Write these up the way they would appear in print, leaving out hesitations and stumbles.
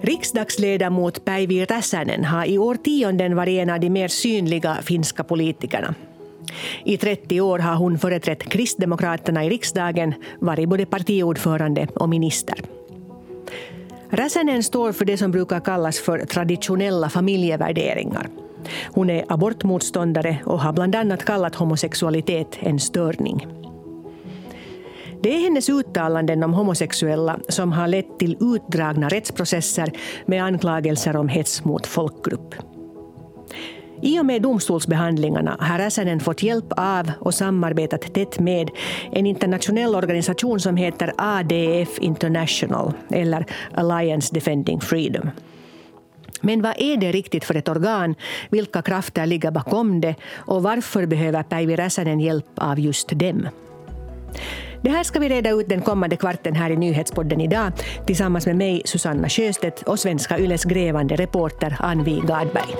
Riksdagsledamot Päivi Räsänen har i årtionden varit en av de mer synliga finska politikerna. I 30 år har hon företrätt Kristdemokraterna i riksdagen, varit både partiordförande och minister. Räsänen står för det som brukar kallas för traditionella familjevärderingar. Hon är abortmotståndare och har bland annat kallat homosexualitet en störning. Det är hennes uttalanden om homosexuella som har lett till utdragna rättsprocesser med anklagelser om hets mot folkgrupp. I och med domstolsbehandlingarna har Räsänen fått hjälp av och samarbetat tätt med en internationell organisation som heter ADF International eller Alliance Defending Freedom. Men vad är det riktigt för ett organ? Vilka krafter ligger bakom det? Och varför behöver Päivi Räsänen hjälp av just dem? Det här ska vi reda ut den kommande kvarten här i Nyhetspodden idag tillsammans med mig, Susanna Sjöstedt, och Svenska Yles grävande reporter Anvi Gardberg.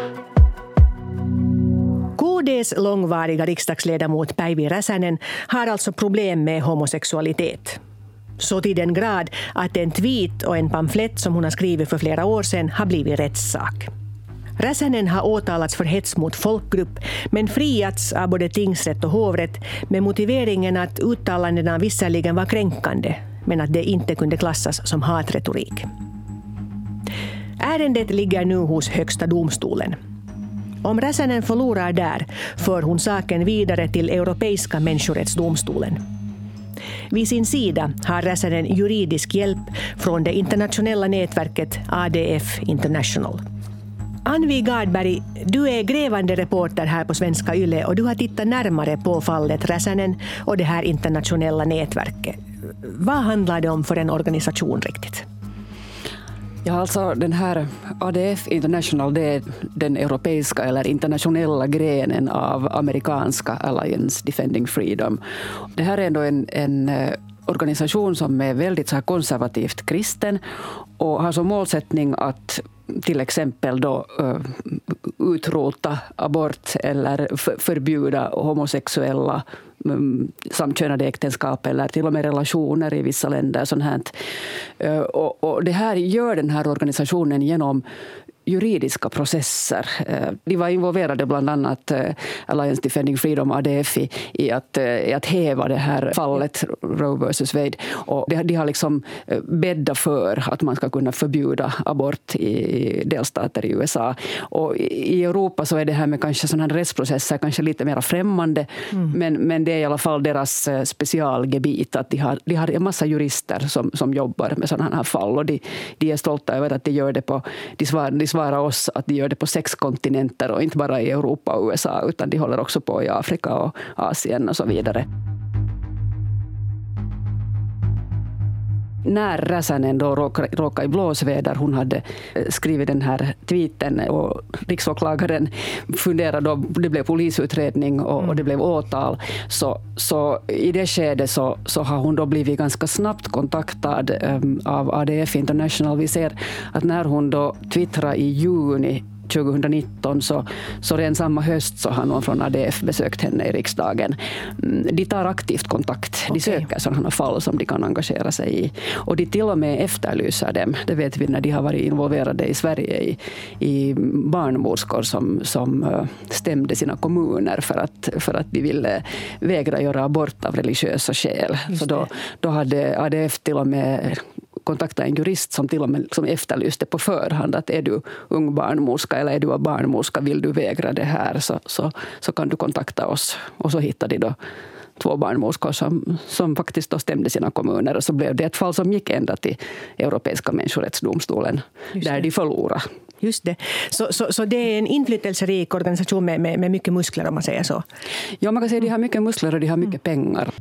KD:s långvariga riksdagsledamot Päivi Räsänen har alltså problem med homosexualitet. Så till den grad att en tweet och en pamflett som hon har skrivit för flera år sedan har blivit rättssak. Räsänen har åtalats för hets mot folkgrupp men friats av både tingsrätt och hovrätt med motiveringen att uttalandena visserligen var kränkande men att det inte kunde klassas som hatretorik. Ärendet ligger nu hos Högsta domstolen. Om Räsänen förlorar där för hon saken vidare till Europeiska människorättsdomstolen. Vid sin sida har Räsänen juridisk hjälp från det internationella nätverket ADF International. Anvi Gardberg, du är grävande reporter här på Svenska Yle och du har tittat närmare på fallet Räsänen och det här internationella nätverket. Vad handlar det om för en organisation riktigt? Ja, alltså den här ADF International, det är den europeiska eller internationella grenen av amerikanska Alliance Defending Freedom. Det här är ändå en organisation som är väldigt så här konservativt kristen och har som målsättning att till exempel då utrota abort eller förbjuda homosexuella samkönade äktenskap eller till och med relationer i vissa länder. Sånt här. Och det här gör den här organisationen genom juridiska processer. De var involverade bland annat Alliance Defending Freedom, ADF, i att häva det här fallet Roe vs. Wade. Och de har liksom bäddat för att man ska kunna förbjuda abort i delstater i USA. Och i Europa så är det här med kanske sådana här rättsprocesser kanske lite mer främmande. Men det är i alla fall deras specialgebit. Att de har en massa jurister som jobbar med sådana här fall. Och de är stolta över att de gör det på... De svarar oss att de gör det på 6 kontinenter och inte bara i Europa och USA utan de håller också på i Afrika och Asien och så vidare. När Räsänen då råkade i blåsväder, hon hade skrivit den här tweeten och riksåklagaren funderade då, det blev polisutredning och det blev åtal. Så i det skedet så har hon då blivit ganska snabbt kontaktad av ADF International. Vi ser att när hon då twittrade i juni 2019 så redan samma höst så har någon från ADF besökt henne i riksdagen. De tar aktivt kontakt. De söker sådana fall som de kan engagera sig i. Och de till och med efterlyser dem. Det vet vi när de har varit involverade i Sverige i barnmorskor som stämde sina kommuner för att de ville vägra göra abort av religiösa skäl. Så då hade ADF till och med kontakta en jurist som till och med som efterlyste på förhand att är du ung barnmorska eller är du barnmorska, vill du vägra det här så kan du kontakta oss. Och så hittade de då 2 barnmorskor som faktiskt då stämde sina kommuner och så blev det ett fall som gick ända till Europeiska människorättsdomstolen där de förlorade. Just det. Så det är en inflytelserik organisation med mycket muskler om man säger så? Ja, man kan säga att de har mycket muskler och de har mycket pengar.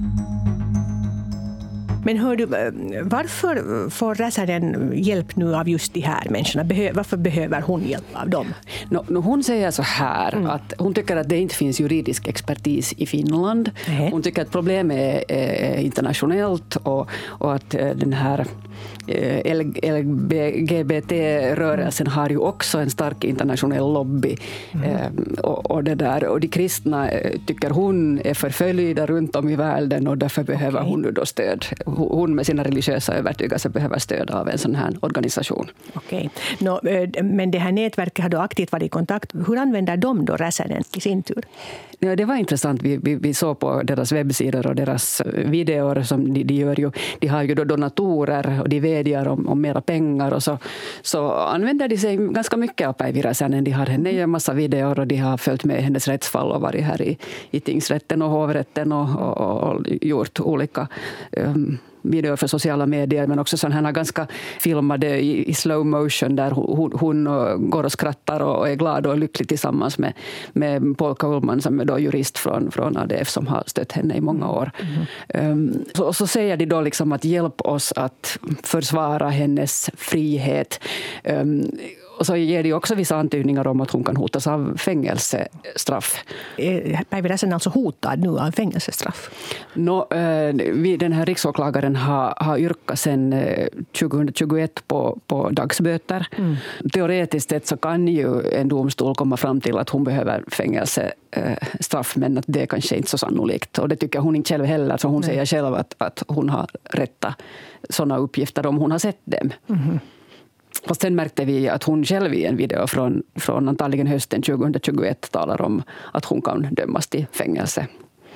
Men hör du, varför får Räsänen hjälp nu av just de här människorna? Varför behöver hon hjälp av dem? Hon säger så här att hon tycker att det inte finns juridisk expertis i Finland. Hon tycker att problemet är internationellt och att den här LGBT-rörelsen har ju också en stark internationell lobby. Och de kristna tycker hon är förföljda runt om i världen och därför behöver hon nu då stöd. Hon med sina religiösa övertygelser behöver stöd av en sån här organisation. Okej. Men det här nätverket har då aktivt varit i kontakt. Hur använder de då Räsänen i sin tur? Ja, det var intressant. Vi såg på deras webbsidor och deras videor som de gör ju. De har ju då donatorer och de vädjar om mera pengar och så använder de sig ganska mycket av Päivi Räsänen. De har henne i en massa videor och de har följt med hennes rättsfall och varit här i tingsrätten och hovrätten och gjort olika videor för sociala medier, men också sådana här ganska filmade i slow motion där hon går och skrattar och är glad och lycklig tillsammans med Paul Coleman som är då jurist från ADF som har stött henne i många år. Så säger de då liksom att hjälp oss att försvara hennes frihet. Och så ger de också vissa antydningar om att hon kan hotas av fängelsestraff. Päivi Räsänen alltså hotad nu av fängelsestraff? Den här riksåklagaren har yrkat sedan 2021 på dagsböter. Teoretiskt sett så kan ju en domstol komma fram till att hon behöver fängelsestraff, men att det är kanske inte så sannolikt. Och det tycker hon inte själv heller, så hon säger själv att hon har rätta sådana uppgifter om hon har sett dem. Och sen märkte vi att hon själv i en video från antagligen hösten 2021 talar om att hon kan dömas till fängelse.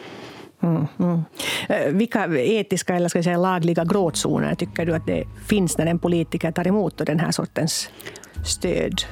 Vilka etiska eller ska jag säga lagliga gråzoner tycker du att det finns när en politiker tar emot den här sortens stöd?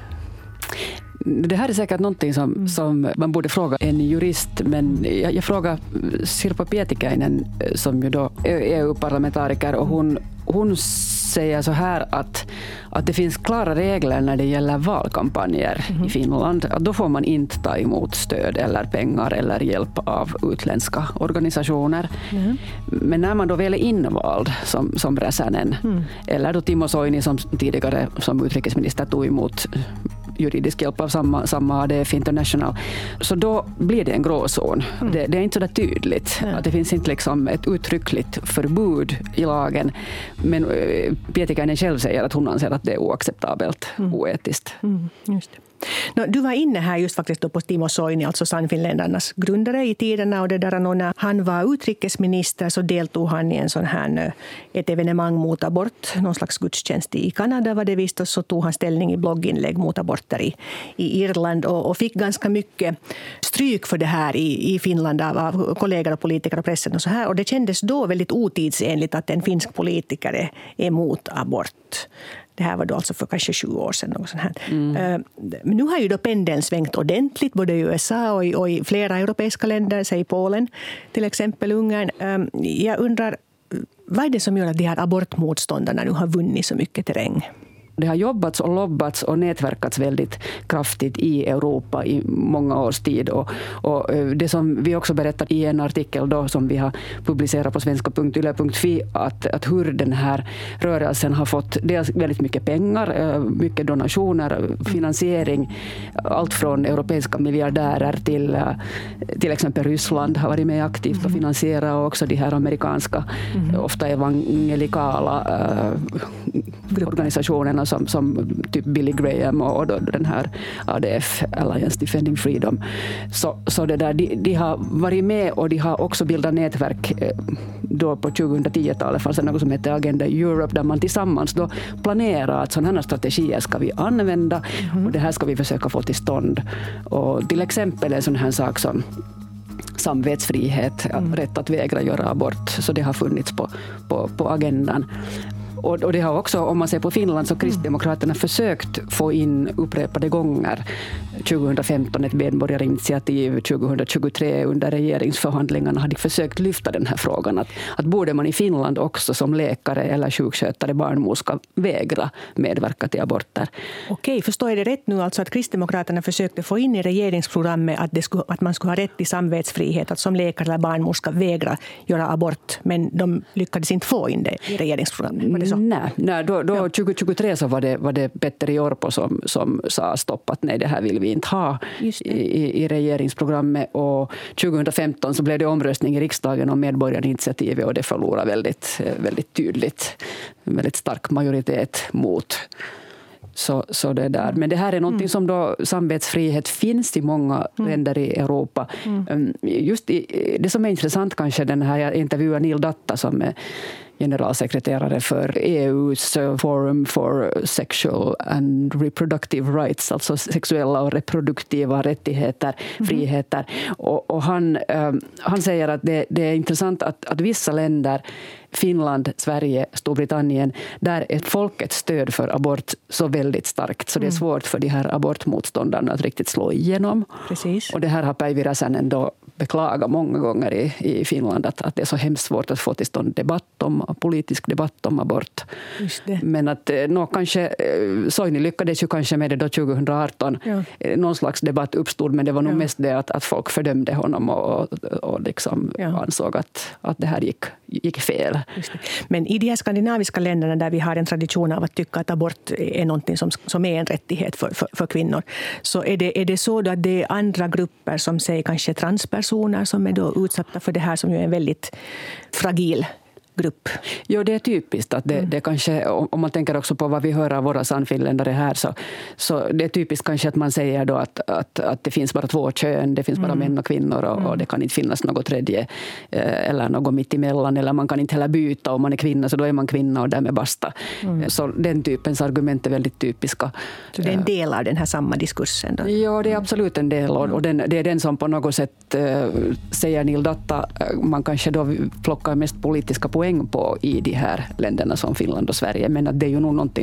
Det här är säkert någonting som man borde fråga en jurist, men jag frågar Sirpa Pietikäinen som ju då är EU-parlamentariker, och hon säger så här att det finns klara regler när det gäller valkampanjer i Finland. Att då får man inte ta emot stöd eller pengar eller hjälp av utländska organisationer. Men när man då väl är invald som Räsänen eller då Timo Soini som tidigare som utrikesminister tog emot juridisk hjälp av samma ADF International, så då blir det en gråzon. Det är inte så där tydligt. Att det finns inte liksom ett uttryckligt förbud i lagen, men Pietikäinen själv säger att hon anser att det är oacceptabelt, oetiskt. Just det. Du var inne här just faktiskt då på Timo Soini, alltså Sannfinländarnas grundare i tiderna, och det där när han var utrikesminister så deltog han i en sån här ett evenemang mot abort, någon slags gudstjänst i Kanada var det visst, och så tog han ställning i blogginlägg mot aborter i Irland och fick ganska mycket stryk för det här i Finland av kollegor och politiker och pressen och så här, och det kändes då väldigt otidsenligt att en finsk politiker är emot abort. Det här var då alltså för kanske 20 år sedan. Något sånt här. Men nu har ju då pendeln svängt ordentligt både i USA och i flera europeiska länder, säg Polen till exempel, Ungern. Jag undrar, vad är det som gör att de här abortmotståndarna nu har vunnit så mycket terräng? Det har jobbats och lobbats och nätverkats väldigt kraftigt i Europa i många års tid. Och det som vi också berättar i en artikel då, som vi har publicerat på svenska.yle.fi, att hur den här rörelsen har fått dels väldigt mycket pengar, mycket donationer, finansiering, allt från europeiska miljardärer till exempel Ryssland har varit med aktivt och finansierat, och också de här amerikanska, ofta evangelikala organisationerna som typ Billy Graham och då den här ADF, Alliance Defending Freedom. Så det där, de har varit med, och de har också bildat nätverk då på 2010-talet, fanns det något som heter Agenda Europe, där man tillsammans då planerar att sådana här strategier ska vi använda och det här ska vi försöka få till stånd. Och till exempel en sån här sak som samvetsfrihet, rätt att vägra göra abort, så det har funnits på agendan. Och det har också, om man ser på Finland, så Kristdemokraterna försökt få in upprepade gånger 2015 ett medborgarinitiativ, 2023 under regeringsförhandlingarna hade försökt lyfta den här frågan att borde man i Finland också som läkare eller sjukskötare, barnmorska vägra medverka till aborter. Okej, förstår jag det rätt nu alltså att Kristdemokraterna försökte få in i regeringsprogrammet att man skulle ha rätt till samvetsfrihet, att som läkare eller barnmorska vägra göra abort, men de lyckades inte få in det i regeringsprogrammet. Nej, då 2023 så var det Petteri Orpo som sa stopp, att nej, det här vill vi vi inte ha i regeringsprogrammet, och 2015 så blev det omröstning i riksdagen om medborgarinitiativet och det förlorade väldigt tydligt, en väldigt stark majoritet mot. Så det där. Men det här är någonting som då, samvetsfrihet finns i många länder i Europa. Just det som är intressant kanske, den här, jag intervjuade Neil Datta som är generalsekreterare för EU:s Forum for Sexual and Reproductive Rights, alltså sexuella och reproduktiva rättigheter, friheter. Och han säger att det är intressant att vissa länder, Finland, Sverige, Storbritannien, där är folkets stöd för abort så väldigt starkt, så det är svårt för de här abortmotståndarna att riktigt slå igenom. Precis. Och det här har Päivi Räsänen då beklagat många gånger i Finland, att det är så hemskt svårt att få till stånd politisk debatt om abort. Men att kanske Soini lyckades ju kanske med det då 2018. Ja. Någon slags debatt uppstod, men det var nog mest det att folk fördömde honom och liksom ansåg att det här gick fel. Men i de här skandinaviska länderna där vi har en tradition av att tycka att abort är någonting som är en rättighet för kvinnor, så är det så att det är andra grupper som säger kanske transpersoner som är då utsatta för det här, som ju är en väldigt fragil grupp. Jo, det är typiskt att det kanske, om man tänker också på vad vi hör av våra sannfinländare här, så det är typiskt kanske att man säger då att det finns bara två kön, det finns bara män och kvinnor och det kan inte finnas något tredje eller något mitt emellan, eller man kan inte heller byta, om man är kvinna så då är man kvinna och därmed basta. Så den typens argument är väldigt typiska. Så det är en del av den här samma diskursen då? Ja, det är absolut en del, och det är den som på något sätt säger Neil Datta, man kanske då plockar mest politiska poäng på i de här länderna som Finland och Sverige, men att det är ju nog någonting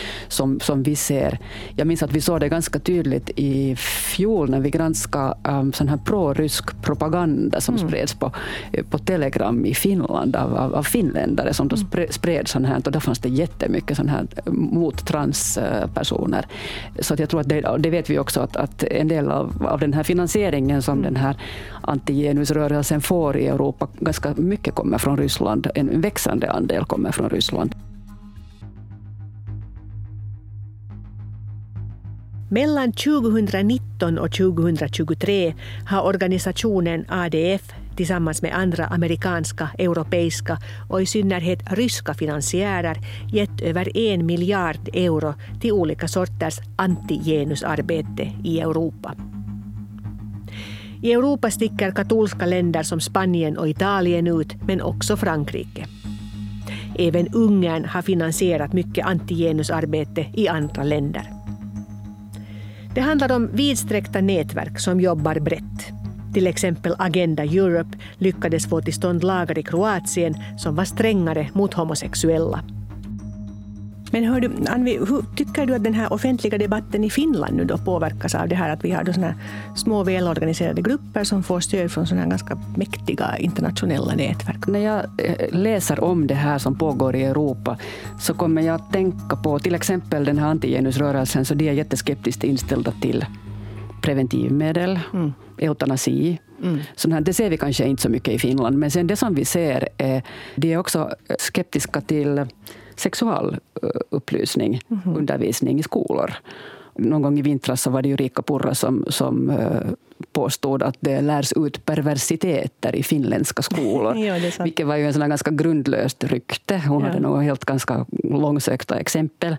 som vi ser. Jag minns att vi såg det ganska tydligt i fjol när vi granskade sån här pro-rysk propaganda som spreds på Telegram i Finland av finländare som då spred sån här, och där fanns det jättemycket sån här mot transpersoner. Så att jag tror att det vet vi också att en del av den här finansieringen som den här antigenusrörelsen får i Europa ganska mycket kommer från Ryssland. En växande andel kommer från Ryssland. Mellan 2019 och 2023 har organisationen ADF tillsammans med andra amerikanska, europeiska och i synnerhet ryska finansiärer gett över 1 miljard euro till olika sorters antigenusarbete i Europa. I Europa sticker katolska länder som Spanien och Italien ut, men också Frankrike. Även Ungern har finansierat mycket antigenusarbete i andra länder. Det handlar om vidsträckta nätverk som jobbar brett. Till exempel Agenda Europe lyckades få till stånd lagar i Kroatien som var strängare mot homosexuella. Men hör du, Anvi, hur tycker du att den här offentliga debatten i Finland nu då påverkas av det här att vi har då såna små välorganiserade grupper som får stöd från såna här ganska mäktiga internationella nätverk? När jag läser om det här som pågår i Europa så kommer jag att tänka på till exempel den här antigenusrörelsen, så de är jätteskeptiskt inställda till preventivmedel, eutanasi. Så här, det ser vi kanske inte så mycket i Finland, men sen det som vi ser är de är också skeptiska till sexualupplysning, undervisning i skolor. Någon gång i vintras så var det ju Riikka Purra som påstod att det lärs ut perversiteter i finländska skolor. Ja, vilket var ju en sån ganska grundlöst rykte. Hon hade nog helt ganska långsökta exempel.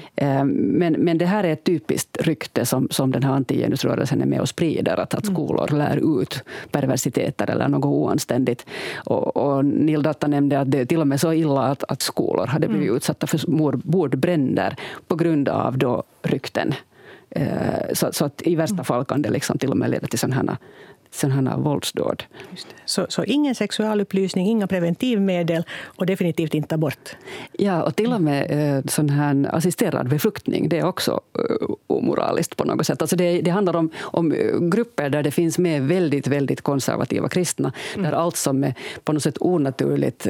Men det här är ett typiskt rykte som den här antigenusrörelsen är med och sprider. Att skolor lär ut perversiteter eller något oanständigt. Och Neil Datta nämnde att det är till och med så illa att skolor hade blivit utsatta för mordbränder på grund av då rykten. Så att i värsta fall kan det liksom till och med leda till sådana här våldsdåd. Så ingen sexualupplysning, inga preventivmedel och definitivt inte abort. Ja, och till och med sån här assisterad befruktning, det är också omoraliskt på något sätt. Alltså det handlar om grupper där det finns med väldigt, väldigt konservativa kristna, där allt som är på något sätt onaturligt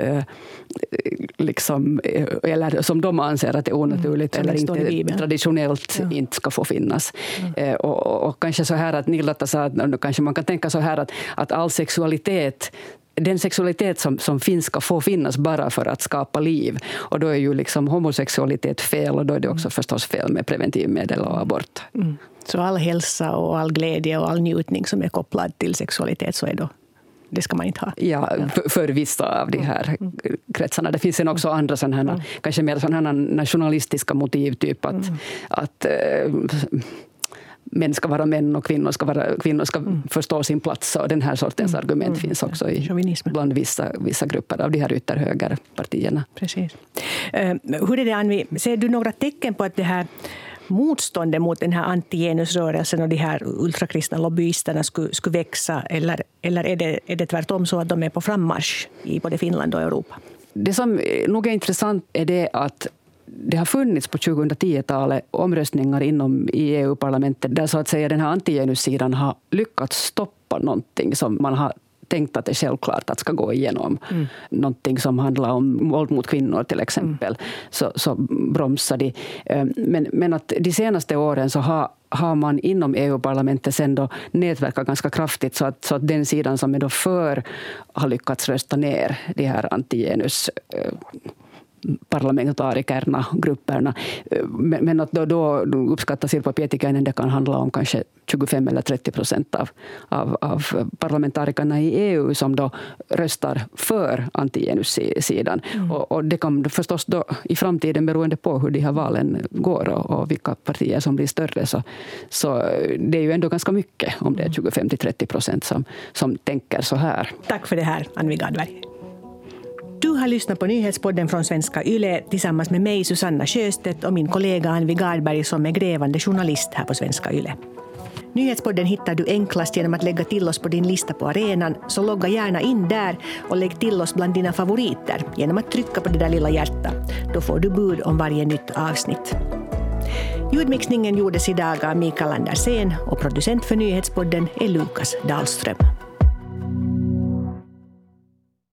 liksom, eller som de anser att det är onaturligt eller inte traditionellt inte ska få finnas. Och kanske så här att Neil Datta sa att kanske man kan tänka så här att all sexualitet, den sexualitet som finns ska få finnas bara för att skapa liv. Och då är ju liksom homosexualitet fel, och då är det också förstås fel med preventivmedel och abort. Mm. Så all hälsa och all glädje och all njutning som är kopplad till sexualitet, så är då det ska man inte ha. Ja, för vissa av de här kretsarna. Det finns sen också andra sådana här, kanske mer sådana här nationalistiska motiv, typ att män ska vara män och kvinnor ska förstå sin plats, och den här sortens argument finns också bland vissa grupper av de här ytterhögerpartierna. Precis. Hur är det, Anvi? Ser du några tecken på att det här motståndet mot den här antigenusrörelsen och de här ultrakristna lobbyisterna skulle växa, eller är det tvärtom så att de är på frammarsch i både Finland och Europa? Det som nog är intressant är det att det har funnits på 2010-talet omröstningar inom i EU-parlamentet där så att säga den här antigenussidan har lyckats stoppa någonting som man har tänkt att det är självklart att ska gå igenom. Någonting som handlar om våld mot kvinnor till exempel, så bromsar de. Men att de senaste åren så har man inom EU-parlamentet sen då nätverkat ganska kraftigt så att den sidan som är då för har lyckats rösta ner de här antigenus parlamentarikerna, grupperna. Men att då uppskattar Sirpa Pietikäinen det kan handla om kanske 25 eller 30% av parlamentarikerna i EU som då röstar för antigenussidan. Och det kan förstås då i framtiden, beroende på hur de här valen går och vilka partier som blir större, så det är ju ändå ganska mycket om det är 25-30% som tänker så här. Tack för det här, Anvi Gardberg. Du har lyssnat på nyhetspodden från Svenska Yle tillsammans med mig, Susanna Sjöstedt, och min kollega Anvi Gardberg som är grävande journalist här på Svenska Yle. Nyhetspodden hittar du enklast genom att lägga till oss på din lista på arenan, så logga gärna in där och lägg till oss bland dina favoriter genom att trycka på det där lilla hjärtat. Då får du bud om varje nytt avsnitt. Ljudmixningen gjordes idag av Mikael Andersen och producent för nyhetspodden är Lukas Dahlström.